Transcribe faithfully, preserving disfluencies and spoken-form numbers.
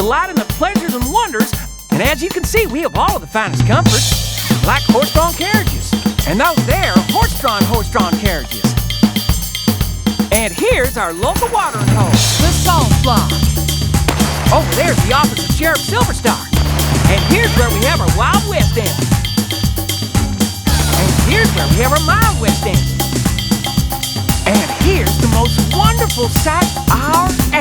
delight in the pleasures and wonders. And as you can see, we have all of the finest comforts, like horse-drawn carriages. And those there are horse-drawn, horse-drawn carriages. And here's our local watering hole, the Salt Block. Over there's the office of Sheriff Silverstar. And here's where we have our Wild West End. And here's where we have our Mild West End. And here's the most wonderful sight, our